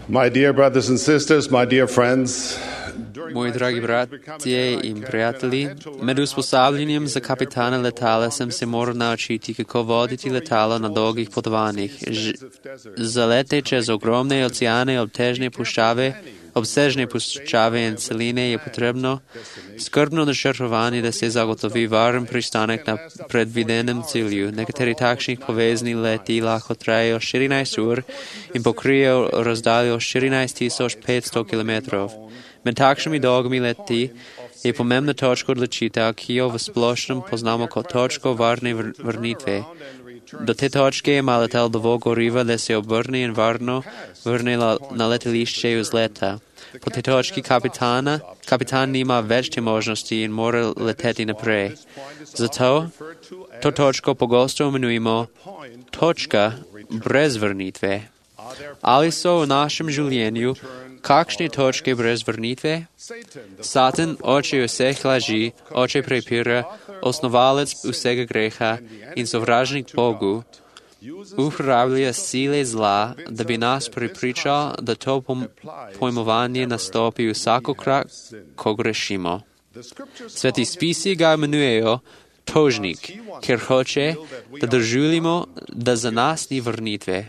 My dear brothers and sisters, my dear friends, Moji dragi bratje in prijatelji, med usposabljanjem za kapitana letala sem se moral naučiti, kako voditi letalo na dolgih potovanjih. Za lete čez ogromne oceane, obsežne puščave in celine je potrebno skrbno načrtovanje, da se zagotovi varen pristanek na predvidenem cilju. Nekateri takšnih povezni leti lahko trajajo 14 ur in pokrijejo razdaljo 14.500 km. Med takšnimi dolgimi leti je pomembna točka odločitev, ki jo v splošnem poznamo kot točko varne vrnitve. Do te točke ima letal dovolj goriva, da se obrne in varno vrne na letališče vzleta. Po tej točki kapitan nima več te možnosti in mora leteti naprej. Zato to točko pogosto imenujemo točka brez vrnitve. Ali so v našem življenju kakšne točke brez vrnitve? Satan, oče vseh laži, oče prepira, osnovalec vsega greha in sovražnik Bogu, uporablja sile zla, da bi nas prepričal, da to pojmovanje nastopi vsakokrat, ko grešimo. Sveti spisi ga imenujejo tožnik, ker hoče, da doživljamo, da za nas ni vrnitve.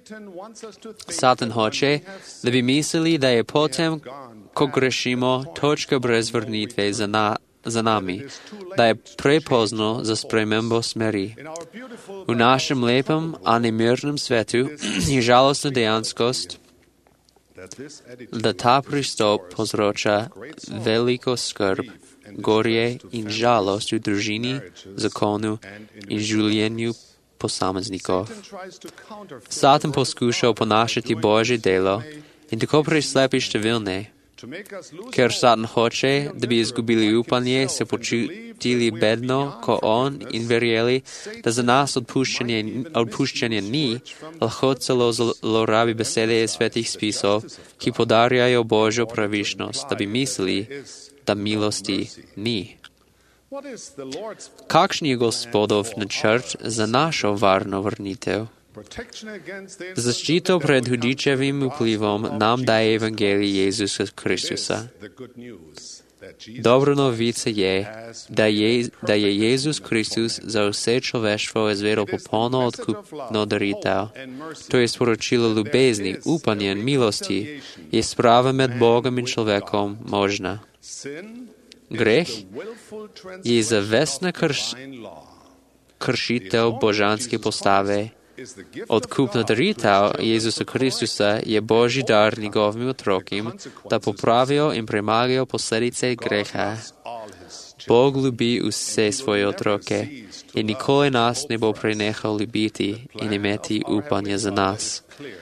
Satan hoče, da bi mislili, da je potem, ko grešimo, točka brez vrnitve za nami, da je prepozno za spremembo smeri. V našem lepem, a nemirnem svetu je žalostna dejanskost, da ta pristop povzroča veliko skrb, gorje in žalost v družini, zakonu in življenju posameznikov. Satan poskuša oponašati Božje delo in tako preslepi številne. Ker Satan hoče, da bi izgubili upanje, se počutili bedno, ko on in verjeli, da za nas odpuščanje ni, lahko celo zlorabi besede iz svetih spisov, ki podarjajo Božjo pravičnost, da bi mislili, da milosti ni. Kakšen je Gospodov načrt za našo varno vrnitev? Zaščito pred hudičevim vplivom nam daje evangelij Jezusa Kristusa. Dobra novica je, da je Jezus Kristus za vse človeštvo izvedel popolno odkupno daritev. To je sporočilo ljubezni, upanja in milosti, je sprava med Bogom in človekom možna. Greh je zavestna kršitev božanske postave. Odkupna daritev Jezusa Kristusa je Božji dar njegovim otrokom, da popravijo in premagajo posledice greha. Bog ljubi vse svoje otroke in nikoli nas ne bo prenehal ljubiti in imeti upanja za nas.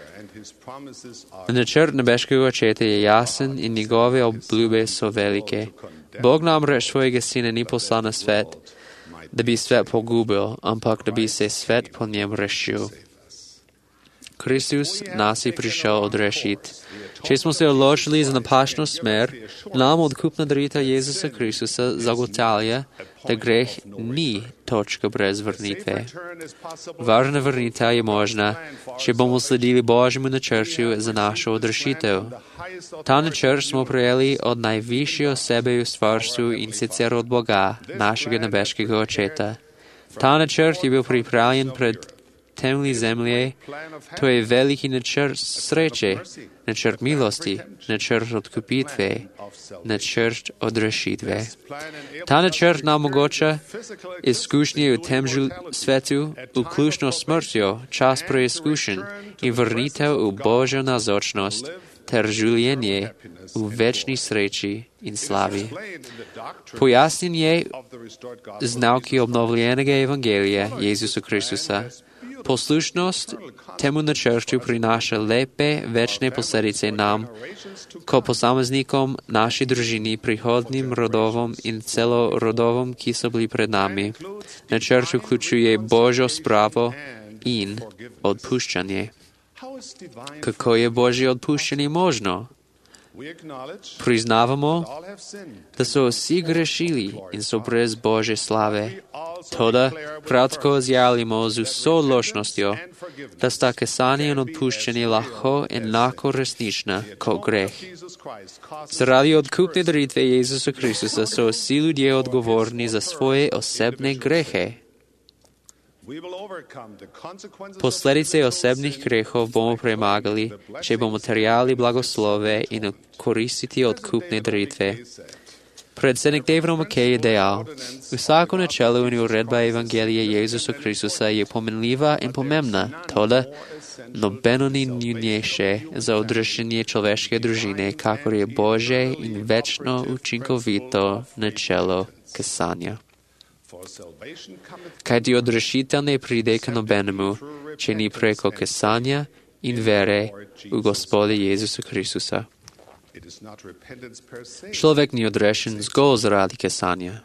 Načrt nebeškega očeta je jasen in njegove obljube so velike. Bog namreč svojega sina ni poslal na svet, da bi svet pogubil, ampak da bi se svet po njem rešil. Kristus nas je prišel odrešiti. Če smo se odločili za napačno smer, nam odkupna daritev Jezusa Kristusa zagotavlja, da greh ni točka brez vrnitve. Varna vrnitev je možna, če bomo sledili Božjemu načrtu za našo odrešitev. Ta načrt smo prejeli od najvišje osebe v stvarstvu in sicer od Boga, našega nebeškega očeta. Ta načrt je bil pripravljen pred temelji zemlje, to je veliki načrt sreče, načrt milosti, načrt odkupitve, načrt odrešitve. Ta načrt nam omogoča izkušnje v tem svetu, vključno smrtjo, čas preizkušenj in vrnitev v Božjo nazočnost ter življenje v večni sreči in slavi. Pojasnjen je z nauki obnovljenega evangelija Jezusa Kristusa. Poslušnost temu načrtu prinaša lepe, večne posledice nam, kot posameznikom, naši družini, prihodnim rodovom in celo rodovom, ki so bili pred nami. Načrt vključuje Božjo spravo in odpuščanje. Kako je Božje odpuščanje možno? Priznavamo da so vsi grešili in so brez Božje slave. Toda prav tako izjavljamo z vso odločnostjo, da sta kesanje in odpuščanje lahko enako resnična kot greh. Zaradi odkupne daritve Jezusa Kristusa so vsi ljudje odgovorni za svoje osebne grehe. Posledice osebnih grehov bomo premagali, če bomo terjali blagoslove in koristiti odkupne daritve. Predsednik David Mackay je dejal, vsako načelo in uredba Evangelije Jezusa Kristusa je pomenljiva in pomembna, toda nobeno ni nujnejše za odrešenje človeške družine, kakor je Božje in večno učinkovito načelo kesanja. Kajti odrešitev ne pride k nobenemu, če ni preko kesanja in vere v Gospoda Jezusa Kristusa. Človek ni odrešen zgolj zaradi kesanja.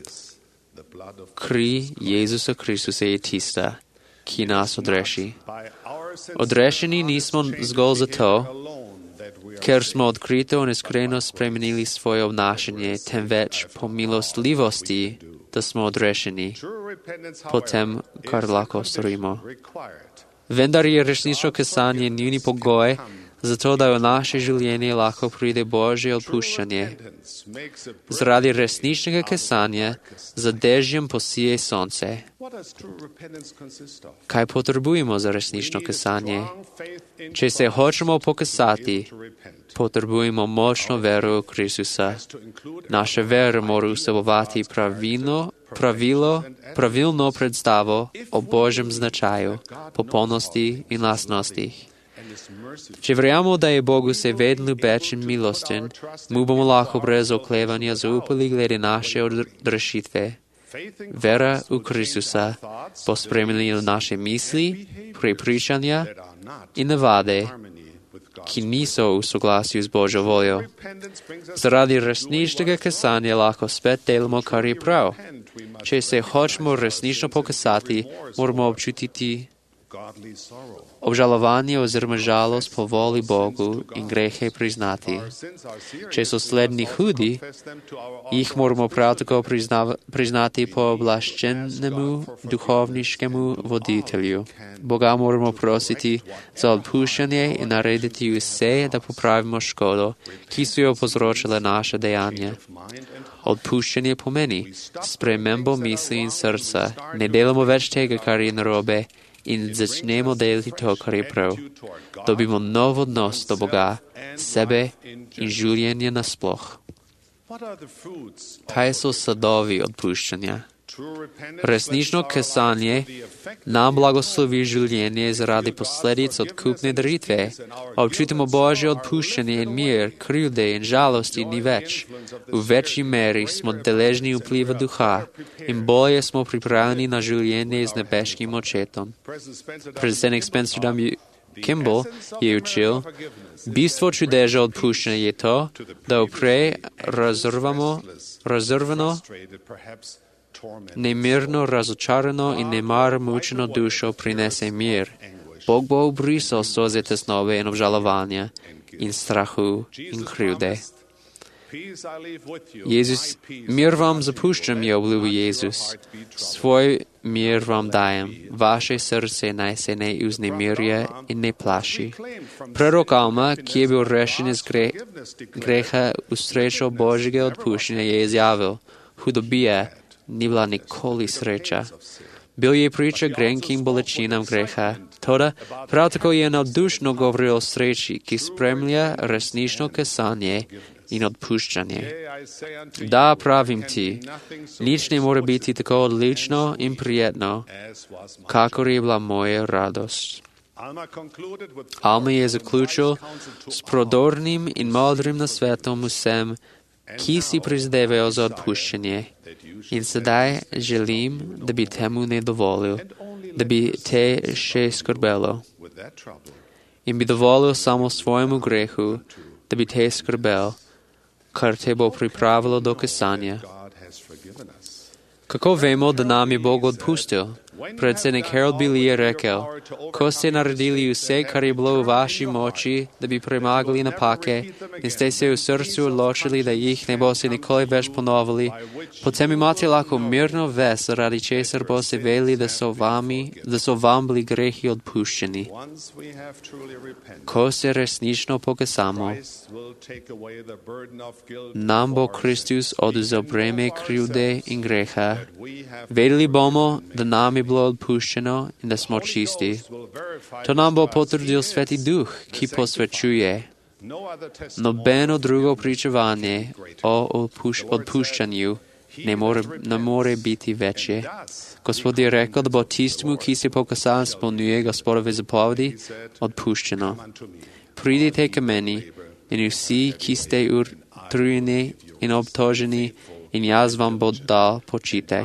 Kri Jezusa Kristusa je tista, ki nas odreši. Odrešeni nismo zgolj zato, ker smo odkrito in iskreno spremenili svoje obnašanje, temveč po milostljivosti, da smo odrešeni po tem, kar lahko storimo. Vendar je resnično kesanje nujni pogoj, zato da v naše življenje lahko pride Božje odpuščanje. Zaradi resničnega kesanja za dežjem posije sonce. Kaj potrebujemo za resnično kesanje? Če se hočemo pokasati, potrebujemo močno vero v Kristusa. Naša vera mora vsebovati pravilno predstavo o Božjem značaju, popolnosti in lastnostih. Če verjamemo, da je Bog vseveden, ljubeč in milosten, mu bomo lahko brez oklevanja zaupali glede naše odrešitve. Vera v Kristusa bo spremenila naše misli, prepričanja in navade, ki niso v soglasju z Božjo voljo. Zaradi resničnega kesanja lahko spet delamo, kar je prav. Če se hočemo resnično pokasati, moramo občutiti obžalovanje oziroma žalost po voli Bogu in grehe priznati. Če so slednji hudi, jih moramo prav tako priznati po oblaščenemu duhovniškemu voditelju. Boga moramo prositi za odpuščanje in narediti vse, da popravimo škodo, ki so jo povzročile naše dejanja. Odpuščanje pomeni spremembo misli in srca. Ne delamo več tega, kar je narobe, in začnemo delati to, kar je prav. Dobimo nov odnos do Boga, sebe in življenja nasploh. Kaj so sadovi odpuščanja? Resnično kesanje nam blagoslovi življenje zaradi posledic odkupne daritve. Občutimo Božje odpuščanje in mir, krivde in žalosti ni več. V večji meri smo deležni vpliva duha in bolje smo pripravljeni na življenje z nebeškim očetom. Predsednik Spencer W. Kimball je učil, bistvo čudeža odpuščanja je to, da vprej razrvano, nemirno, razočarano in nemar mučeno dušo prinese mir. Bog bo obrisal solze tesnobe in obžalovanja in strahu in krivde. Jezus, mir vam zapuščam, je obljubil Jezus. Svoj mir vam dajem. Vaše srce naj se ne vznemirja in ne plaši. Prorok Alma, ki je bil rešen iz greha v srečo Božjega odpuščanja, je izjavil, hudobija ni bila nikoli sreča. Bil je priča grenkim bolečinam greha, toda prav tako je navdušno govoril o sreči, ki spremlja resnično kesanje in odpuščanje. Da, pravim ti, nič ne more biti tako odlično in prijetno, kakor je bila moja radost. Alma je zaključil s prodornim in modrim nasvetom vsem, ki si prizadevajo za odpuščanje. In sedaj želim, da bi temu ne dovolil, da bi te še skrbelo. In bi dovolil samo svojemu grehu, da bi te skrbel, kar te bo pripravilo do kesanja. Kako vemo, da nam je Bog odpustil? Председник Harold Billy е рекел, ко сте наредили усе, кар е било у ваши мочи, да би премагали напаке, не сте се у сърцу отлучили да их не босе николи веж поновали, потем имате лако мирно вест, заради чесър босе вели да со вам били грехи отпущени. Ко се реснично покасамо, нам бо Христос одузел бреме крюде и греха, ведели бомо да нам е било отпущено и да смо чисти. То нам бо потвърдил Свети Дух, ки посвечує. Но бено друго причуване о отпущанju не море бити вече. Господ е рекал да баптистому, ки се покасал, спълнює Господове заповеди, отпущено. Придите към мени, и уси, ки сте утруени и обтожени, и аз вам бо дал почитек.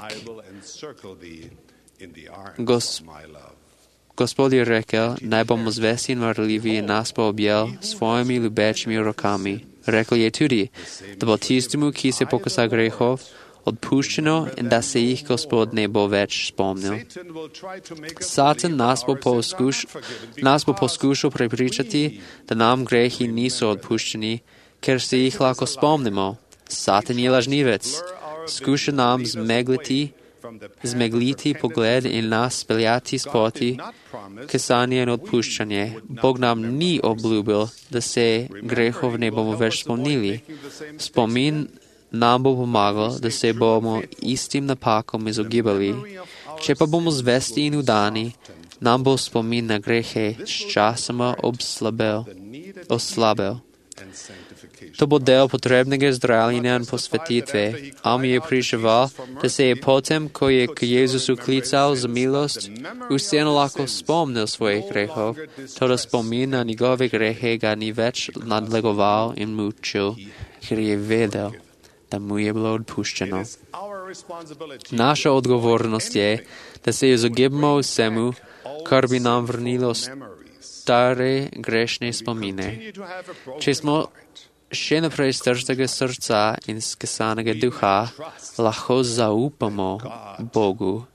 Господ е рекал, най-бом звестен мърливи и нас пообял своими любечими руками. Рекал е туди, да баптистому, ки се покаса грехов, отпущено и да се их Господ не бо веч спомнил. Сатан нас бо поскушал препричати да нам грехи нису отпущени, кер се их лако спомнимо. Сатан е лъжнивец. Скуша нам змеглити поглед и нас спеляти споти, касание на отпущане. Бог нам ни облюбил да се грехов не бомо веч спомнили. Спомин нам бо помагал да се бомо истим напаком изогибали, че па бомо звести и нудани, нам бо спомин на грехе с часама ослабел. То бо дел потребнega zdravljenja in posvetitve, a mi je priševal, da se je potem, ko je k Jezusu klical za milost, vseeno lahko spomnil svojih grehov, to da spomin na njegove grehe ga ni več nadlegoval in mučil, ker je vedel, da mu je bilo odpuščeno. Naša odgovornost je, da se izogibamo vsemu, kar bi nam vrnilo stare grešne spomine. Če smo še naprej strtega srca in skesanega duha, lahko zaupamo Bogu,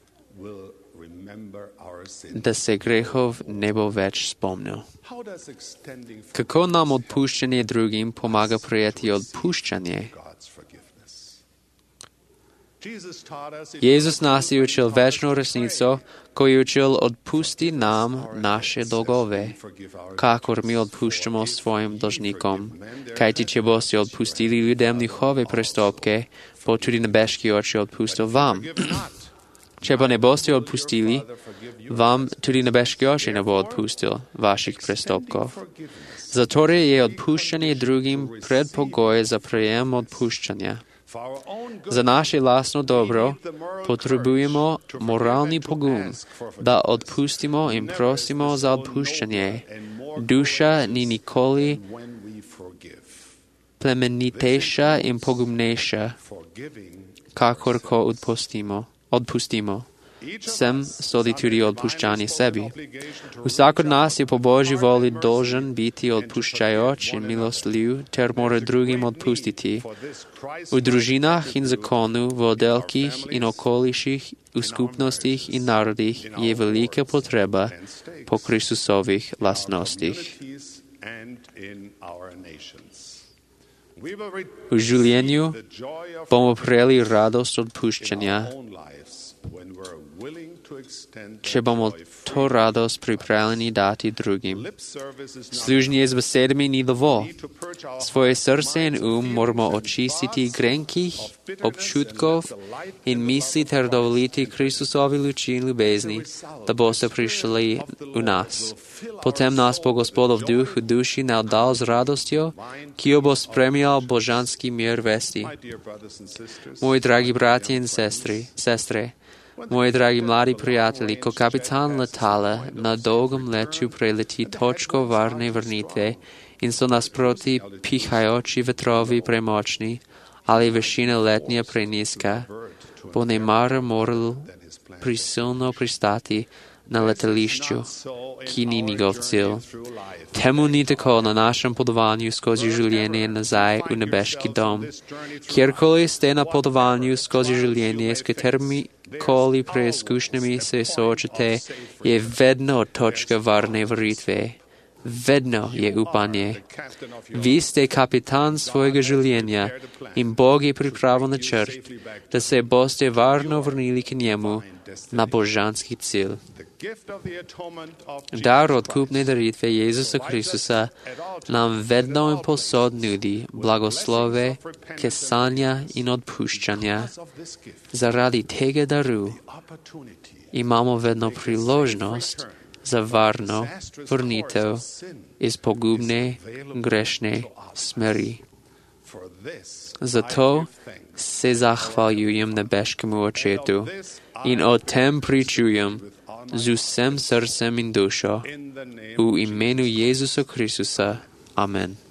da se grehov ne bo več spomnil. Kako nam odpuščanje drugim pomaga prijeti odpuščanje? Jezus nas je učil večno resnico, ko je učil odpusti nam naše dolgove, kakor mi odpuščamo svojim dolžnikom. Kajti, če boste odpustili ljudem njihove prestopke, bo tudi nebeški oče odpustil vam. Če pa ne boste odpustili, vam tudi nebeški oče ne bo odpustil vaših prestopkov. Zatorej je odpuščanje drugim predpogoj za prejem odpuščanja. Za naše lastno dobro potrebujemo moralni pogum, da odpustimo in prosimo za odpuščanje. Duša ni nikoli plemenitejša in pogumnejša, kakor ko odpustimo. Sem sodi tudi odpuščanje sebi. Vsak od nas je po Božji voli dolžen biti odpuščajoč in milostljiv, ter mora drugim odpustiti. V družinah in zakonu, v oddelkih in okoliših, v skupnostih in narodih je velika potreba po Kristusovih lastnostih. V življenju bomo prejeli radost odpuščanja, če bomo to radost pripravljeni dati drugim. Služenje z besedami ni dovolj. Svoje srce in moramo očistiti grenkih, občutkov in misli ter dovoliti Kristusovi luči in ljubezni, da boste prišli v nas. Potem nas bo Gospodov duh v duši navdal z radostjo, ki jo bo spremljal božanski mir vesti. Moji dragi bratje in sestre, moji dragi mladi prijatelji, ko kapitan letala na dolgom letu preleti točko varne vrnitve in so nasproti pihajoči vetrovi premočni ali višina letnja preniska, bo nemara moral prisilno pristati na letališču, ki ni njegov cilj. Temu ni tako na našem potovanju skozi življenje nazaj v nebeški dom. Kjerkoli ste na potovanju skozi življenje, коли преискушними се сочите, je vedno точка varne вритве. Vedno je upanje. Vi ste kapitan svojega življenja in Bog je pripravil načrt, da se boste varno vrnili k njemu na božanski cilj. Dar odkupne daritve Jezusa Kristusa nam vedno in povsod nudi blagoslove, kesanja in odpuščanja. Zaradi tega daru imamo vedno priložnost za varno vrnitev iz pogubne, grešne smeri. Zato se zahvaljujem nebeškemu Očetu in o tem pričujem z vsem srcem in dušo v imenu Jezusa Kristusa. Amen.